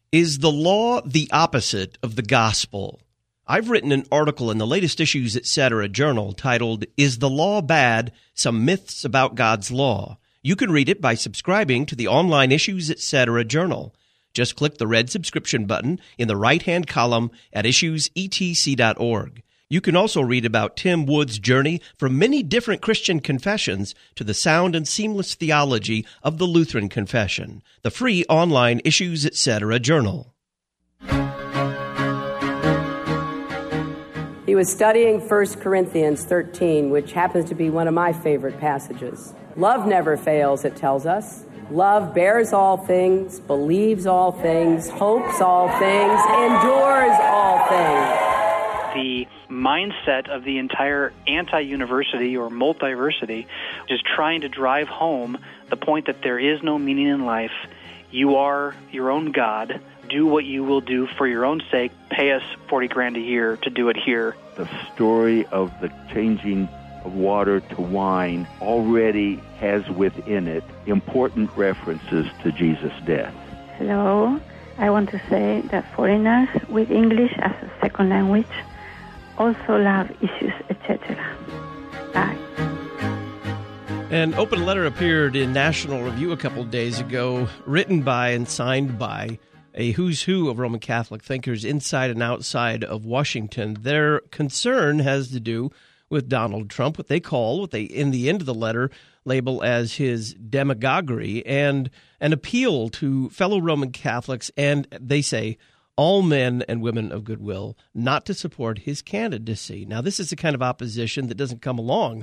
Is the law the opposite of the gospel? I've written an article in the latest Issues Etc. journal titled, Is the Law Bad? Some Myths About God's Law. You can read it by subscribing to the online Issues Etc. journal. Just click the red subscription button in the right-hand column at issuesetc.org. You can also read about Tim Wood's journey from many different Christian confessions to the sound and seamless theology of the Lutheran Confession, the free online Issues Etc. journal. He was studying 1 Corinthians 13, which happens to be one of my favorite passages. Love never fails, it tells us. Love bears all things, believes all things, hopes all things, endures all things. The mindset of the entire anti-university or multiversity is trying to drive home the point that there is no meaning in life. You are your own God. Do what you will do for your own sake. Pay us $40,000 a year to do it here. The story of the changing of water to wine already has within it important references to Jesus' death. Hello. I want to say that foreigners with English as a second language also love Issues Etc. Bye. An open letter appeared in National Review a couple of days ago, written by and signed by a who's who of Roman Catholic thinkers inside and outside of Washington. Their concern has to do with Donald Trump, what they in the end of the letter label as his demagoguery, and an appeal to fellow Roman Catholics, and they say all men and women of goodwill, not to support his candidacy. Now, this is the kind of opposition that doesn't come along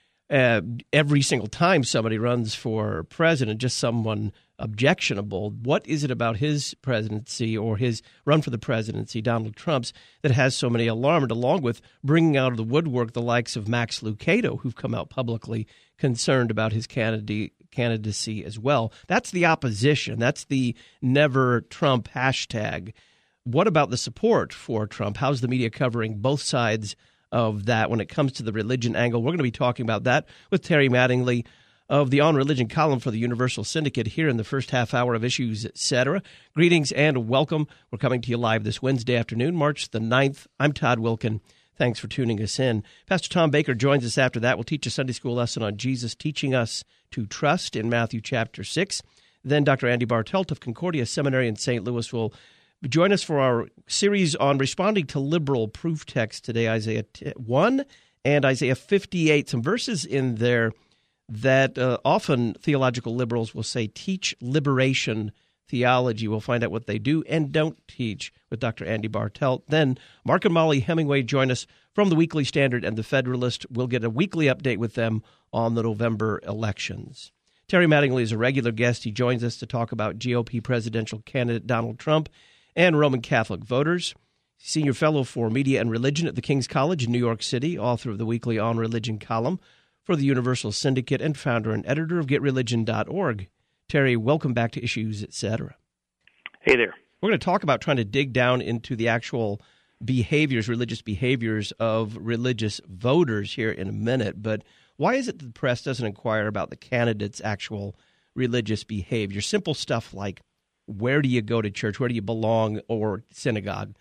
every single time somebody runs for president, just someone objectionable. What is it about his presidency or his run for the presidency, Donald Trump's, that has so many alarmed, along with bringing out of the woodwork the likes of Max Lucado, who've come out publicly concerned about his candidacy as well? That's the opposition. That's the Never Trump hashtag. What about the support for Trump? How's the media covering both sides of that when it comes to the religion angle? We're going to be talking about that with Terry Mattingly of the On Religion column for the Universal Syndicate here in the first half hour of Issues Etc. Greetings and welcome. We're coming to you live this Wednesday afternoon, March the 9th. I'm Todd Wilkin. Thanks for tuning us in. Pastor Tom Baker joins us after that. We'll teach a Sunday school lesson on Jesus teaching us to trust in Matthew chapter 6. Then Dr. Andy Bartelt of Concordia Seminary in St. Louis will join us for our series on responding to liberal proof text today, Isaiah 1 and Isaiah 58. Some verses in there that often theological liberals will say teach liberation theology. We'll find out what they do and don't teach with Dr. Andy Bartelt. Then Mark and Molly Hemingway join us from the Weekly Standard and the Federalist. We'll get a weekly update with them on the November elections. Terry Mattingly is a regular guest. He joins us to talk about GOP presidential candidate Donald Trump and Roman Catholic voters. Senior Fellow for Media and Religion at the King's College in New York City, author of the weekly On Religion column for the Universal Syndicate, and founder and editor of GetReligion.org. Terry, welcome back to Issues Etc. Hey there. We're going to talk about trying to dig down into the actual religious behaviors of religious voters here in a minute, but why is it that the press doesn't inquire about the candidates' actual religious behavior? Simple stuff like, where do you go to church? Where do you belong, or synagogue?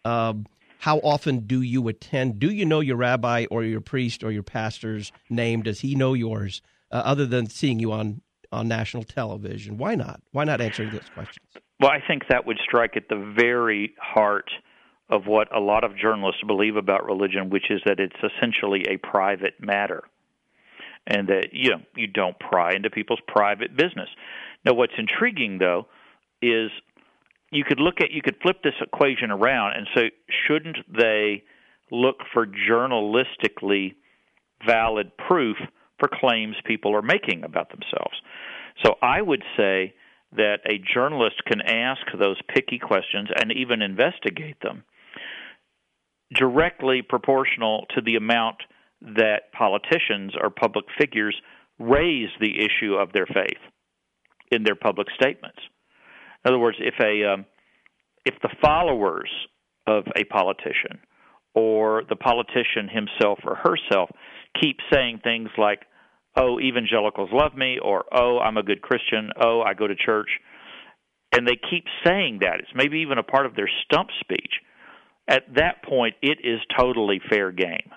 How often do you attend? Do you know your rabbi or your priest or your pastor's name? Does he know yours, other than seeing you on national television? Why not? Why not answering those questions? Well, I think that would strike at the very heart of what a lot of journalists believe about religion, which is that it's essentially a private matter, and that you don't pry into people's private business. Now, what's intriguing, though, is you could flip this equation around and say, shouldn't they look for journalistically valid proof for claims people are making about themselves? So I would say that a journalist can ask those picky questions and even investigate them directly proportional to the amount that politicians or public figures raise the issue of their faith in their public statements. In other words, if the followers of a politician or the politician himself or herself keep saying things like, oh, evangelicals love me, or oh, I'm a good Christian, oh, I go to church, and they keep saying that, it's maybe even a part of their stump speech, at that point it is totally fair game.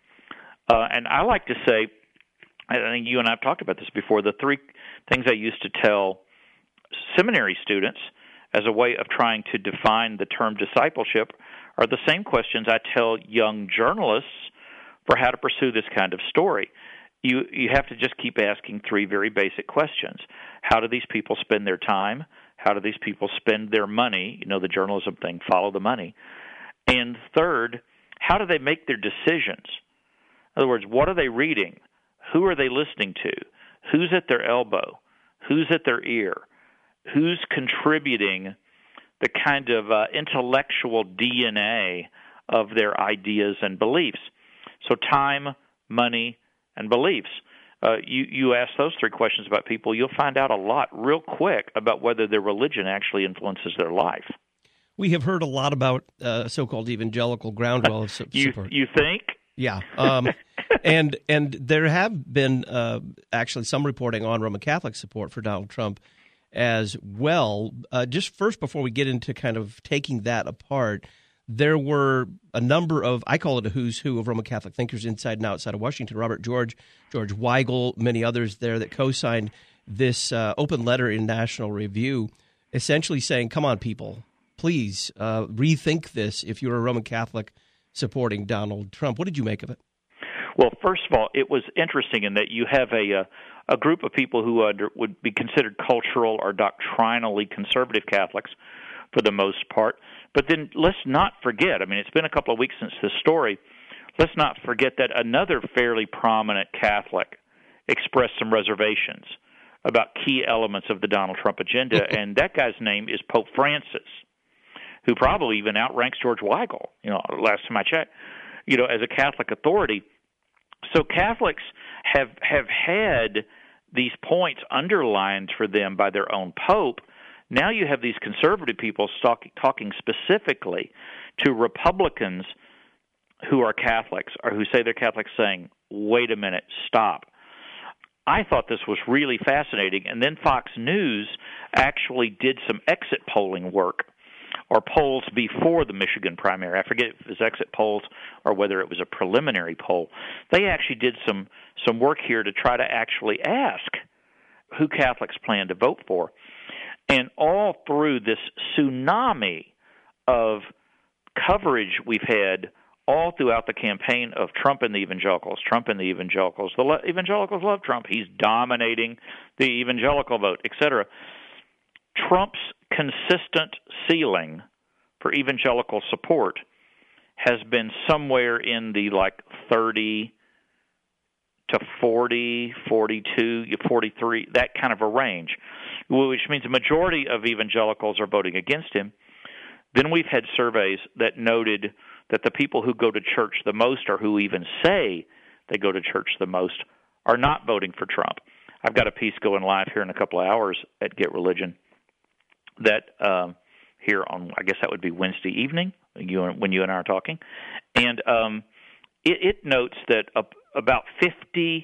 And I like to say, I think you and I have talked about this before, the three things I used to tell seminary students as a way of trying to define the term discipleship are the same questions I tell young journalists for how to pursue this kind of story. You have to just keep asking three very basic questions. How do these people spend their time? How do these people spend their money? You know, the journalism thing, follow the money. And third, how do they make their decisions? In other words, what are they reading? Who are they listening to? Who's at their elbow? Who's at their ear? Who's contributing the kind of intellectual DNA of their ideas and beliefs? So time, money, and beliefs. You ask those three questions about people, you'll find out a lot real quick about whether their religion actually influences their life. We have heard a lot about so-called evangelical groundwell of support. You think? Yeah. And there have been actually some reporting on Roman Catholic support for Donald Trump as well. Just first, before we get into kind of taking that apart, there were a number of, I call it a who's who of Roman Catholic thinkers inside and outside of Washington. Robert George Weigel, many others there that co-signed this open letter in National Review, essentially saying, come on, people, please rethink this if you're a Roman Catholic supporting Donald Trump. What did you make of it? Well, first of all, it was interesting in that you have a group of people who would be considered cultural or doctrinally conservative Catholics for the most part. But then let's not forget, I mean, it's been a couple of weeks since this story, let's not forget that another fairly prominent Catholic expressed some reservations about key elements of the Donald Trump agenda, and that guy's name is Pope Francis, who probably even outranks George Weigel, last time I checked, as a Catholic authority. So Catholics have had these points underlined for them by their own Pope. Now you have these conservative people talking specifically to Republicans who are Catholics or who say they're Catholics saying, wait a minute, stop. I thought this was really fascinating. And then Fox News actually did some exit polling work, or polls before the Michigan primary. I forget if it was exit polls or whether it was a preliminary poll. They actually did some work here to try to actually ask who Catholics plan to vote for. And all through this tsunami of coverage we've had all throughout the campaign of Trump and the evangelicals. The evangelicals love Trump. He's dominating the evangelical vote, etc. Trump's consistent ceiling for evangelical support has been somewhere in the 30 to 40, 42, 43, that kind of a range, which means a majority of evangelicals are voting against him. Then we've had surveys that noted that the people who go to church the most, or who even say they go to church the most, are not voting for Trump. I've got a piece going live here in a couple of hours at Get Religion that here on, I guess that would be Wednesday evening, when you and I are talking, and it notes that about 58%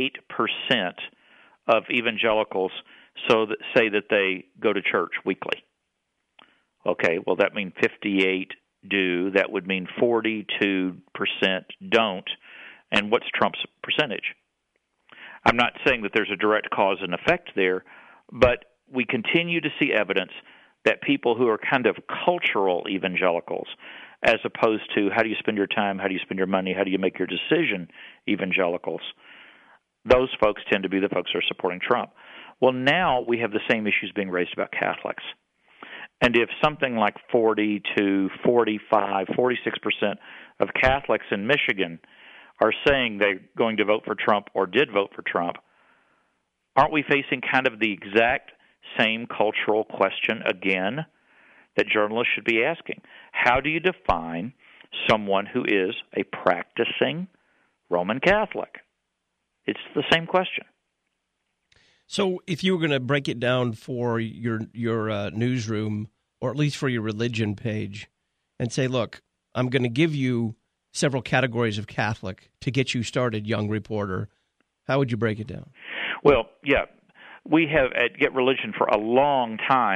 of evangelicals say that they go to church weekly. Okay, well, that means 58 do. That would mean 42% don't. And what's Trump's percentage? I'm not saying that there's a direct cause and effect there, but we continue to see evidence that people who are kind of cultural evangelicals, as opposed to how do you spend your time, how do you spend your money, how do you make your decision evangelicals, those folks tend to be the folks who are supporting Trump. Well, now we have the same issues being raised about Catholics. And if something like 40 to 45, 46% of Catholics in Michigan are saying they're going to vote for Trump or did vote for Trump, aren't we facing kind of the exact same cultural question again that journalists should be asking? How do you define someone who is a practicing Roman Catholic? It's the same question. So if you were going to break it down for your newsroom, or at least for your religion page, and say, look, I'm going to give you several categories of Catholic to get you started, young reporter, how would you break it down? Well, yeah, we have at Get Religion for a long time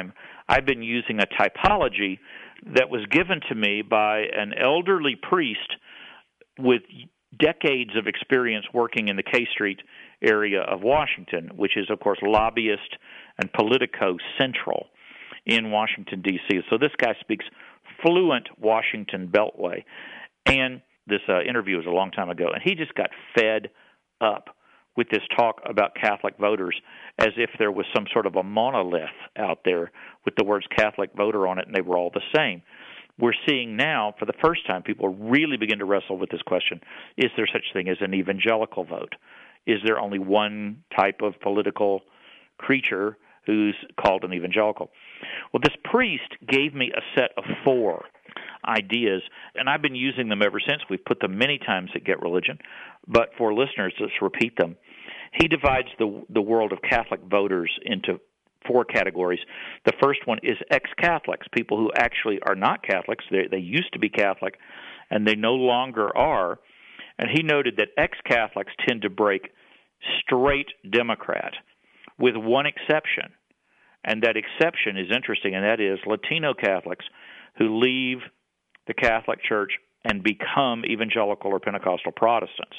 I've been using a typology that was given to me by an elderly priest with decades of experience working in the K Street area of Washington, which is, of course, lobbyist and Politico central in Washington, D.C. So this guy speaks fluent Washington Beltway. And this interview was a long time ago, and he just got fed up with this talk about Catholic voters as if there was some sort of a monolith out there with the words Catholic voter on it, and they were all the same. We're seeing now, for the first time, people really begin to wrestle with this question: is there such thing as an evangelical vote? Is there only one type of political creature who's called an evangelical? Well, this priest gave me a set of 4 ideas, and I've been using them ever since. We've put them many times at Get Religion, but for listeners, let's repeat them. He divides the world of Catholic voters into 4 categories. The first one is ex-Catholics, people who actually are not Catholics. They used to be Catholic, and they no longer are. And he noted that ex-Catholics tend to break straight Democrat, with one exception. And that exception is interesting, and that is Latino Catholics who leave the Catholic Church and become evangelical or Pentecostal Protestants.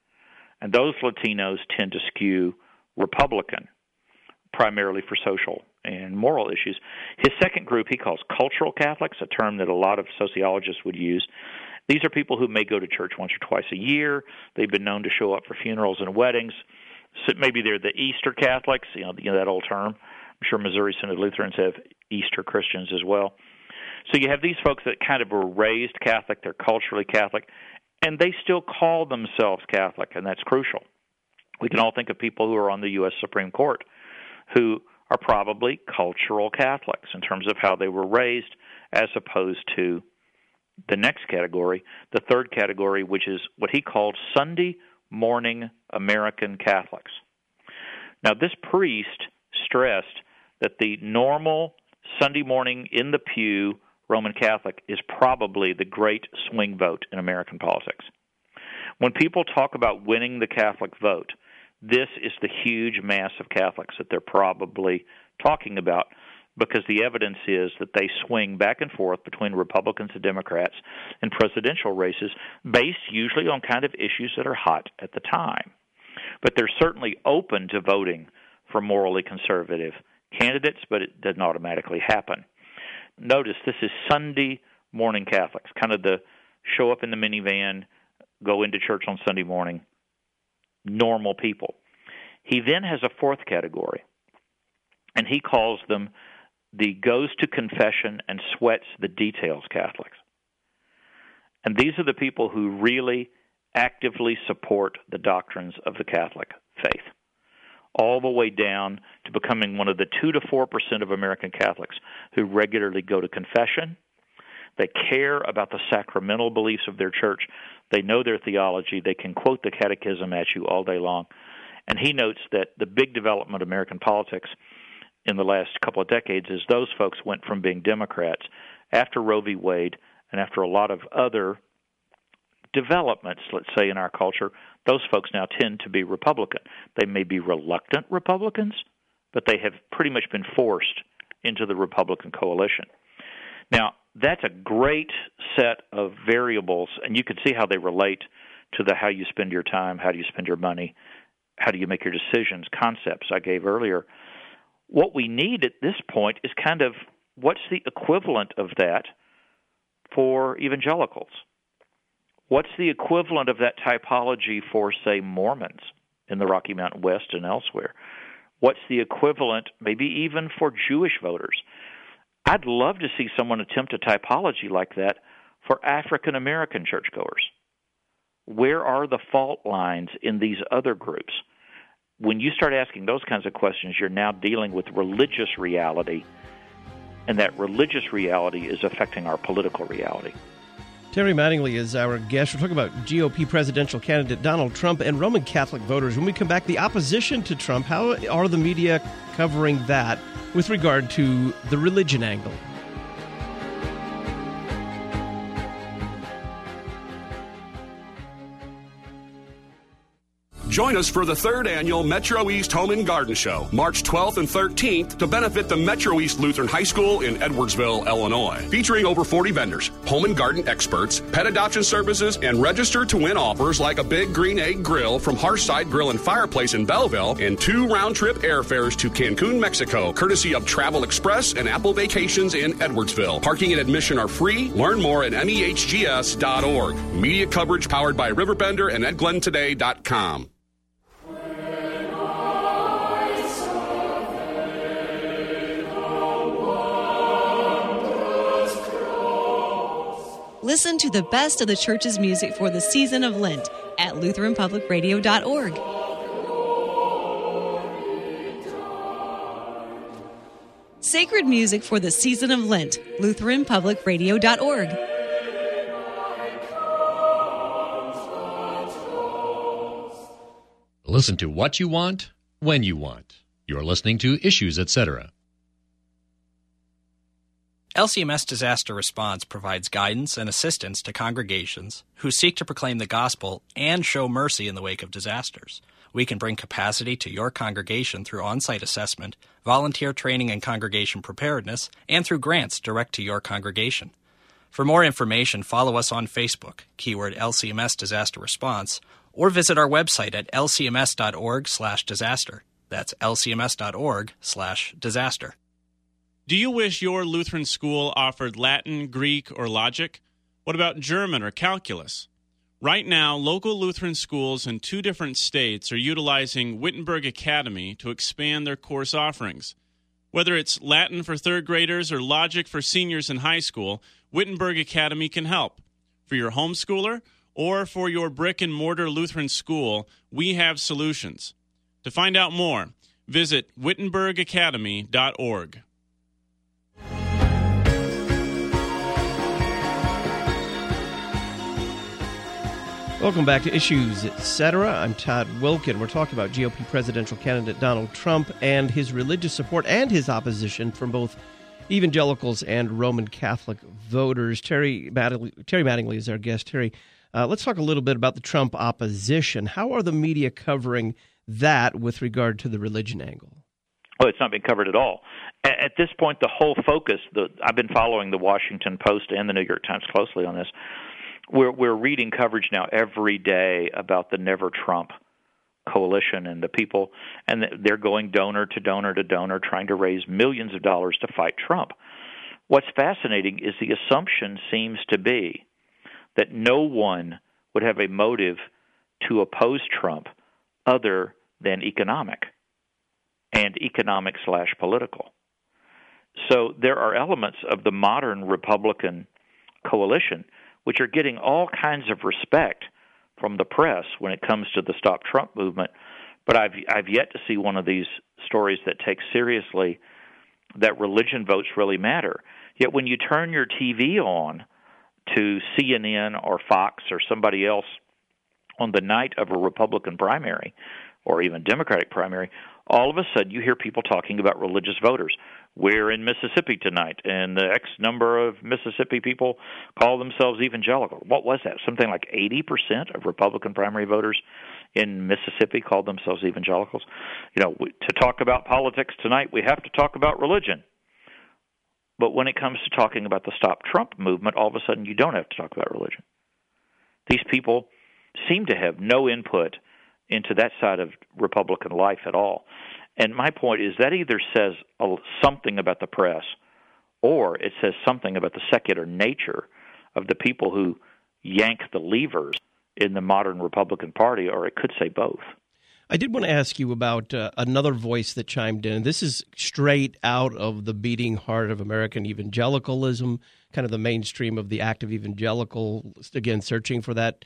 And those Latinos tend to skew Republican, primarily for social and moral issues. His second group he calls cultural Catholics, a term that a lot of sociologists would use. These are people who may go to church once or twice a year. They've been known to show up for funerals and weddings. So maybe they're the Easter Catholics, you know that old term. I'm sure Missouri Synod Lutherans have Easter Christians as well. So you have these folks that kind of were raised Catholic, they're culturally Catholic, and they still call themselves Catholic, and that's crucial. We can all think of people who are on the U.S. Supreme Court who are probably cultural Catholics in terms of how they were raised, as opposed to the next category, the third category, which is what he called Sunday morning American Catholics. Now, this priest stressed that the normal Sunday morning in the pew Roman Catholic is probably the great swing vote in American politics. When people talk about winning the Catholic vote, this is the huge mass of Catholics that they're probably talking about, because the evidence is that they swing back and forth between Republicans and Democrats in presidential races, based usually on kind of issues that are hot at the time. But they're certainly open to voting for morally conservative candidates, but it doesn't automatically happen. Notice this is Sunday morning Catholics, kind of the show up in the minivan, go into church on Sunday morning, normal people. He then has a fourth category, and he calls them the goes to confession and sweats the details Catholics. And these are the people who really actively support the doctrines of the Catholic faith, all the way down to becoming one of the 2 to 4% of American Catholics who regularly go to confession. They care about the sacramental beliefs of their church. They know their theology. They can quote the catechism at you all day long. And he notes that the big development of American politics in the last couple of decades is those folks went from being Democrats after Roe v. Wade and after a lot of other developments, let's say, in our culture. Those folks now tend to be Republican. They may be reluctant Republicans, but they have pretty much been forced into the Republican coalition. Now, that's a great set of variables, and you can see how they relate to the how you spend your time, how do you spend your money, how do you make your decisions, concepts I gave earlier. What we need at this point is kind of what's the equivalent of that for evangelicals? What's the equivalent of that typology for, say, Mormons in the Rocky Mountain West and elsewhere? What's the equivalent, maybe even for Jewish voters? I'd love to see someone attempt a typology like that for African American churchgoers. Where are the fault lines in these other groups? When you start asking those kinds of questions, you're now dealing with religious reality, and that religious reality is affecting our political reality. Terry Mattingly is our guest. We're talking about GOP presidential candidate Donald Trump and Roman Catholic voters. When we come back, the opposition to Trump, how are the media covering that with regard to the religion angle? Join us for the 3rd annual Metro East Home and Garden Show, March 12th and 13th, to benefit the Metro East Lutheran High School in Edwardsville, Illinois. Featuring over 40 vendors, home and garden experts, pet adoption services, and register to win offers like a big green egg grill from Harshside Grill and Fireplace in Belleville and 2 round-trip airfares to Cancun, Mexico, courtesy of Travel Express and Apple Vacations in Edwardsville. Parking and admission are free. Learn more at mehgs.org. Media coverage powered by Riverbender and EdGlenToday.com. Listen to the best of the church's music for the season of Lent at LutheranPublicRadio.org. Sacred music for the season of Lent, LutheranPublicRadio.org. Listen to what you want, when you want. You're listening to Issues, Etc. LCMS Disaster Response provides guidance and assistance to congregations who seek to proclaim the gospel and show mercy in the wake of disasters. We can bring capacity to your congregation through on-site assessment, volunteer training and congregation preparedness, and through grants direct to your congregation. For more information, follow us on Facebook, keyword LCMS Disaster Response, or visit our website at lcms.org/disaster. That's lcms.org/disaster. Do you wish your Lutheran school offered Latin, Greek, or logic? What about German or calculus? Right now, local Lutheran schools in 2 different states are utilizing Wittenberg Academy to expand their course offerings. Whether it's Latin for 3rd graders or logic for seniors in high school, Wittenberg Academy can help. For your homeschooler or for your brick-and-mortar Lutheran school, we have solutions. To find out more, visit wittenbergacademy.org. Welcome back to Issues, Etc. I'm Todd Wilkin. We're talking about GOP presidential candidate Donald Trump and his religious support and his opposition from both evangelicals and Roman Catholic voters. Terry Mattingly is our guest. Terry, let's talk a little bit about the Trump opposition. How are the media covering that with regard to the religion angle? Well, it's not been covered at all. At this point, the whole focus, I've been following the Washington Post and the New York Times closely on this. We're reading coverage now every day about the Never Trump coalition and the people, and they're going donor to donor to donor, trying to raise millions of dollars to fight Trump. What's fascinating is the assumption seems to be that no one would have a motive to oppose Trump other than economic and economic/political. So there are elements of the modern Republican coalition which are getting all kinds of respect from the press when it comes to the Stop Trump movement. But I've yet to see one of these stories that takes seriously that religion votes really matter. Yet when you turn your TV on to CNN or Fox or somebody else on the night of a Republican primary or even Democratic primary, all of a sudden you hear people talking about religious voters. We're in Mississippi tonight, and the X number of Mississippi people call themselves evangelical. What was that? Something like 80% of Republican primary voters in Mississippi called themselves evangelicals. You know, to talk about politics tonight, we have to talk about religion. But when it comes to talking about the Stop Trump movement, all of a sudden you don't have to talk about religion. These people seem to have no input into that side of Republican life at all. And my point is that either says something about the press or it says something about the secular nature of the people who yank the levers in the modern Republican Party, or it could say both. I did want to ask you about another voice that chimed in. This is straight out of the beating heart of American evangelicalism, kind of the mainstream of the active evangelical, again, searching for that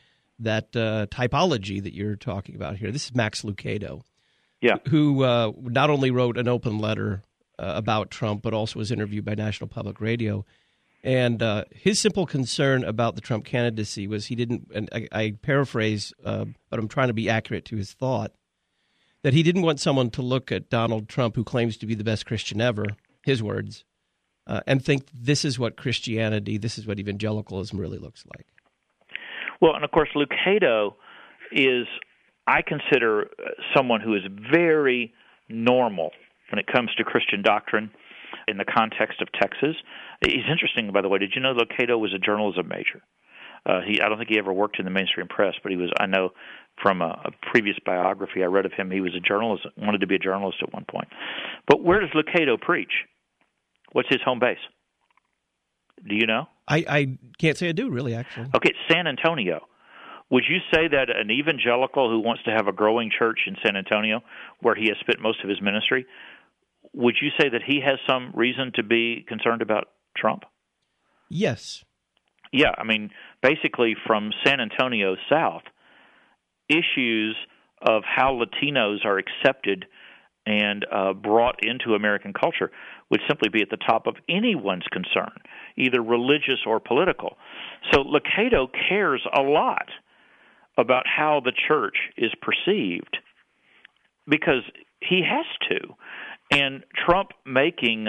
typology that you're talking about here. This is Max Lucado, who not only wrote an open letter about Trump, but also was interviewed by National Public Radio. And his simple concern about the Trump candidacy was he didn't, and I paraphrase, but I'm trying to be accurate to his thought, that he didn't want someone to look at Donald Trump, who claims to be the best Christian ever, his words, and think this is what Christianity, this is what evangelicalism really looks like. Well, and of course, Lucado is I consider someone who is very normal when it comes to Christian doctrine in the context of Texas. He's interesting, by the way. Did you know that Cato was a journalism major? I don't think he ever worked in the mainstream press, but he was. I know from a previous biography I read of him, he was a journalist, wanted to be a journalist at one point. But where does Cato preach? What's his home base? Do you know? I can't say I do, really, actually. Okay, San Antonio. Would you say that an evangelical who wants to have a growing church in San Antonio, where he has spent most of his ministry, would you say that he has some reason to be concerned about Trump? Yes. Yeah, I mean, basically from San Antonio south, issues of how Latinos are accepted and brought into American culture would simply be at the top of anyone's concern, either religious or political. So Cato cares a lot about how the church is perceived because he has to. And Trump making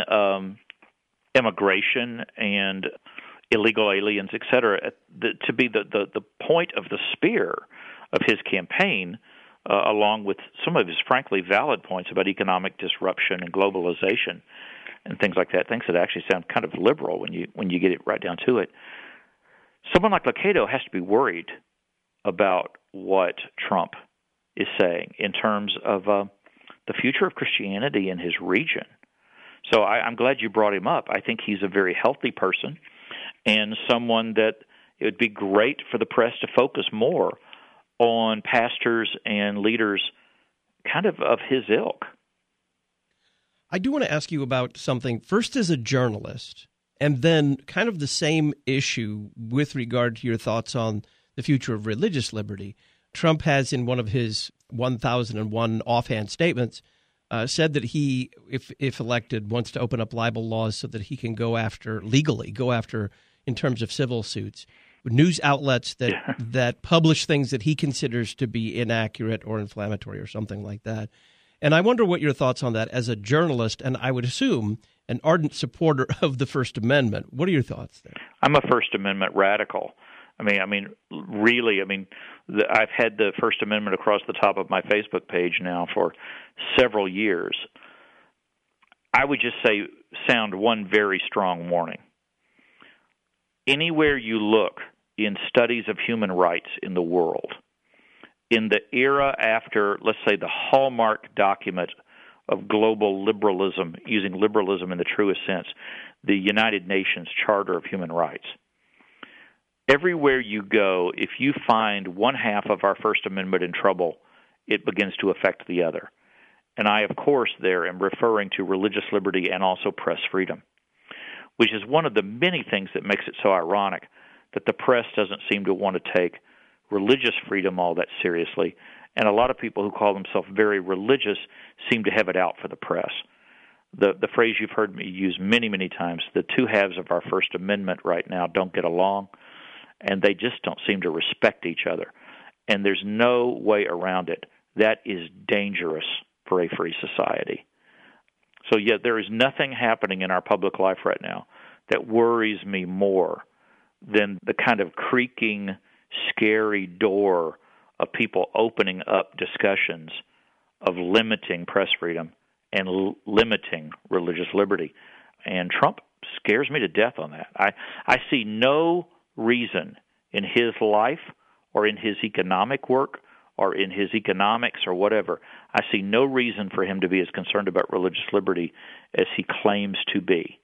immigration and illegal aliens, et cetera, to be the point of the spear of his campaign, along with some of his frankly valid points about economic disruption and globalization and things like that, things that actually sound kind of liberal when you get it right down to it. Someone like Cato has to be worried about what Trump is saying in terms of the future of Christianity in his region. So I'm glad you brought him up. I think he's a very healthy person and someone that it would be great for the press to focus more on pastors and leaders kind of his ilk. I do want to ask you about something, first as a journalist, and then kind of the same issue with regard to your thoughts on the future of religious liberty. Trump has, in one of his 1001 offhand statements, said that he, if elected, wants to open up libel laws so that he can go after in terms of civil suits, news outlets that publish things that he considers to be inaccurate or inflammatory or something like that. And I wonder what your thoughts on that as a journalist, and I would assume an ardent supporter of the First Amendment. What are your thoughts there? I'm a First Amendment radical. Really, I've had the First Amendment across the top of my Facebook page now for several years. I would just sound one very strong warning. Anywhere you look in studies of human rights in the world, in the era after, let's say, the hallmark document of global liberalism, using liberalism in the truest sense, the United Nations Charter of Human Rights, everywhere you go, if you find one half of our First Amendment in trouble, it begins to affect the other. And I, of course, there am referring to religious liberty and also press freedom, which is one of the many things that makes it so ironic that the press doesn't seem to want to take religious freedom all that seriously, and a lot of people who call themselves very religious seem to have it out for the press. The phrase you've heard me use many, many times, the two halves of our First Amendment right now don't get along, and they just don't seem to respect each other. And there's no way around it. That is dangerous for a free society. So, yeah, there is nothing happening in our public life right now that worries me more than the kind of creaking, scary door of people opening up discussions of limiting press freedom and limiting religious liberty. And Trump scares me to death on that. I see no reason in his life or in his economic work or in his economics or whatever, I see no reason for him to be as concerned about religious liberty as he claims to be.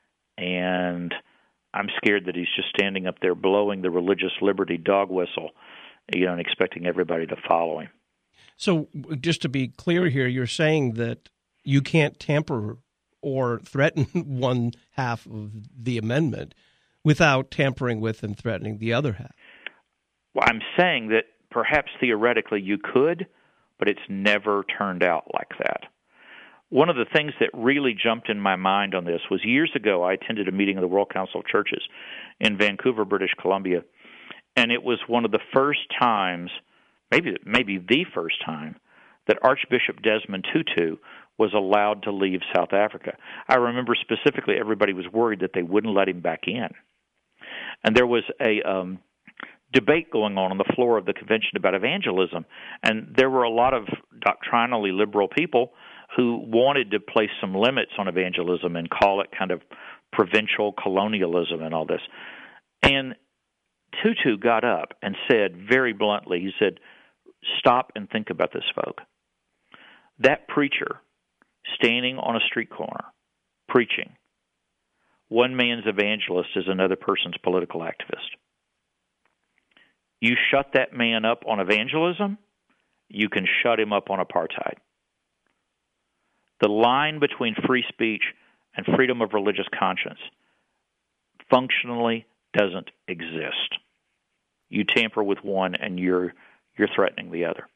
And I'm scared that he's just standing up there blowing the religious liberty dog whistle, and expecting everybody to follow him. So just to be clear here, you're saying that you can't tamper or threaten one half of the amendment without tampering with and threatening the other half. Well, I'm saying that perhaps theoretically you could, but it's never turned out like that. One of the things that really jumped in my mind on this was years ago I attended a meeting of the World Council of Churches in Vancouver, British Columbia, and it was one of the first times, maybe the first time, that Archbishop Desmond Tutu was allowed to leave South Africa. I remember specifically everybody was worried that they wouldn't let him back in. And there was debate going on the floor of the convention about evangelism, and there were a lot of doctrinally liberal people who wanted to place some limits on evangelism and call it kind of provincial colonialism and all this. And Tutu got up and said very bluntly, he said, "Stop and think about this, folk. That preacher standing on a street corner preaching, one man's evangelist is another person's political activist. You shut that man up on evangelism, you can shut him up on apartheid. The line between free speech and freedom of religious conscience functionally doesn't exist. You tamper with one and you're threatening the other."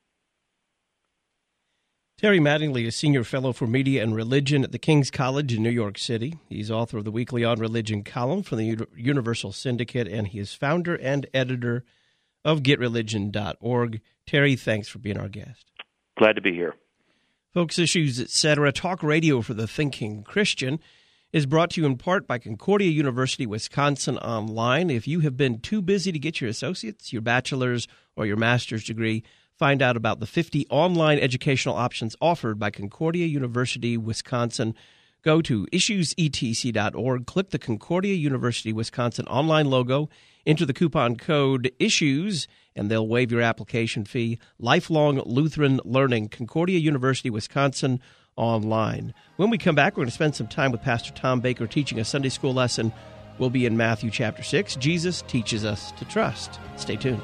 Terry Mattingly is Senior Fellow for Media and Religion at the King's College in New York City. He's author of the weekly On Religion column from the Universal Syndicate, and he is founder and editor of GetReligion.org. Terry, thanks for being our guest. Glad to be here. Folks, Issues, Etc., talk radio for the thinking Christian, is brought to you in part by Concordia University, Wisconsin Online. If you have been too busy to get your associate's, your bachelor's, or your master's degree, find out about the 50 online educational options offered by Concordia University, Wisconsin. Go to issuesetc.org, click the Concordia University, Wisconsin online logo, enter the coupon code ISSUES, and they'll waive your application fee. Lifelong Lutheran Learning, Concordia University, Wisconsin online. When we come back, we're going to spend some time with Pastor Tom Baker teaching a Sunday school lesson. We'll be in Matthew chapter 6. Jesus teaches us to trust. Stay tuned.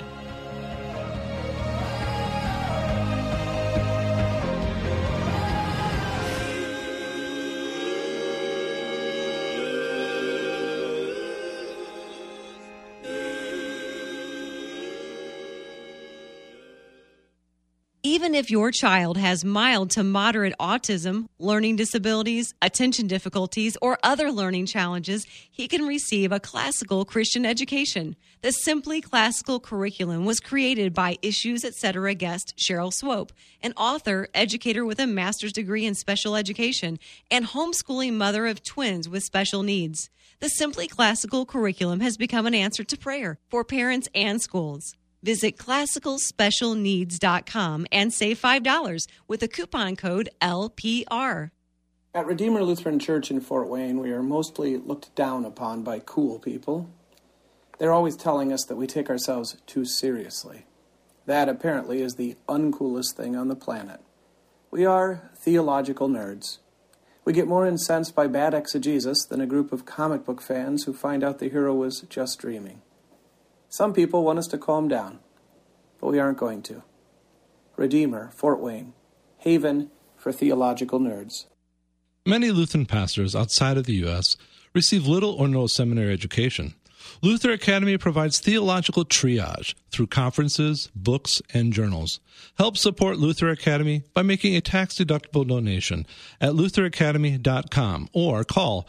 Even if your child has mild to moderate autism, learning disabilities, attention difficulties, or other learning challenges, he can receive a classical Christian education. The Simply Classical curriculum was created by Issues, Etc. guest Cheryl Swope, an author, educator with a master's degree in special education, and homeschooling mother of twins with special needs. The Simply Classical curriculum has become an answer to prayer for parents and schools. Visit classicalspecialneeds.com and save $5 with the coupon code LPR. At Redeemer Lutheran Church in Fort Wayne, we are mostly looked down upon by cool people. They're always telling us that we take ourselves too seriously. That, apparently, is the uncoolest thing on the planet. We are theological nerds. We get more incensed by bad exegesis than a group of comic book fans who find out the hero was just dreaming. Some people want us to calm down, but we aren't going to. Redeemer, Fort Wayne, haven for theological nerds. Many Lutheran pastors outside of the U.S. receive little or no seminary education. Luther Academy provides theological triage through conferences, books, and journals. Help support Luther Academy by making a tax-deductible donation at lutheracademy.com or call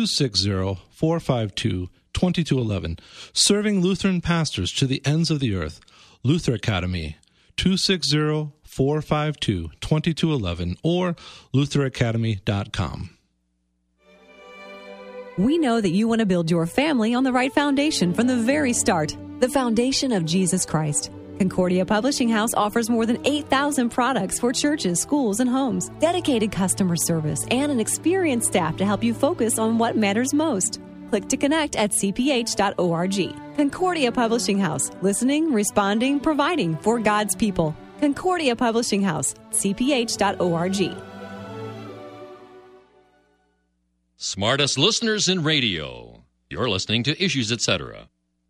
260-452-2211. Serving Lutheran pastors to the ends of the earth. Luther Academy, 260-452-2211 or lutheracademy.com. We know that you want to build your family on the right foundation from the very start, the foundation of Jesus Christ. Concordia Publishing House offers more than 8,000 products for churches, schools, and homes, dedicated customer service, and an experienced staff to help you focus on what matters most. Click to connect at cph.org. Concordia Publishing House, listening, responding, providing for God's people. Concordia Publishing House, cph.org. Smartest listeners in radio. You're listening to Issues, Etc.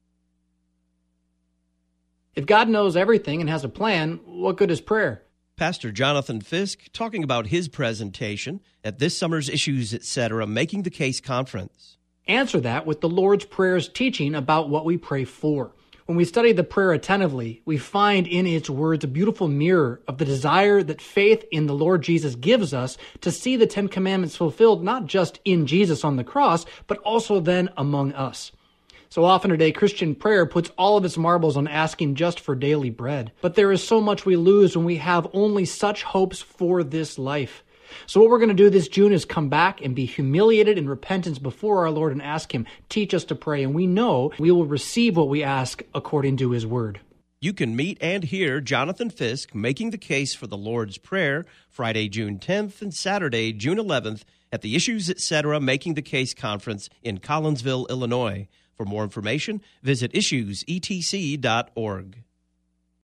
If God knows everything and has a plan, what good is prayer? Pastor Jonathan Fisk talking about his presentation at this summer's Issues, Etc. Making the Case Conference. Answer that with the Lord's Prayer's teaching about what we pray for. When we study the prayer attentively, we find in its words a beautiful mirror of the desire that faith in the Lord Jesus gives us to see the Ten Commandments fulfilled, not just in Jesus on the cross, but also then among us. So often today, Christian prayer puts all of its marbles on asking just for daily bread. But there is so much we lose when we have only such hopes for this life. So what we're going to do this June is come back and be humiliated in repentance before our Lord and ask Him, teach us to pray. And we know we will receive what we ask according to His word. You can meet and hear Jonathan Fisk making the case for the Lord's Prayer Friday, June 10th and Saturday, June 11th at the Issues Etc. Making the Case Conference in Collinsville, Illinois. For more information, visit issuesetc.org.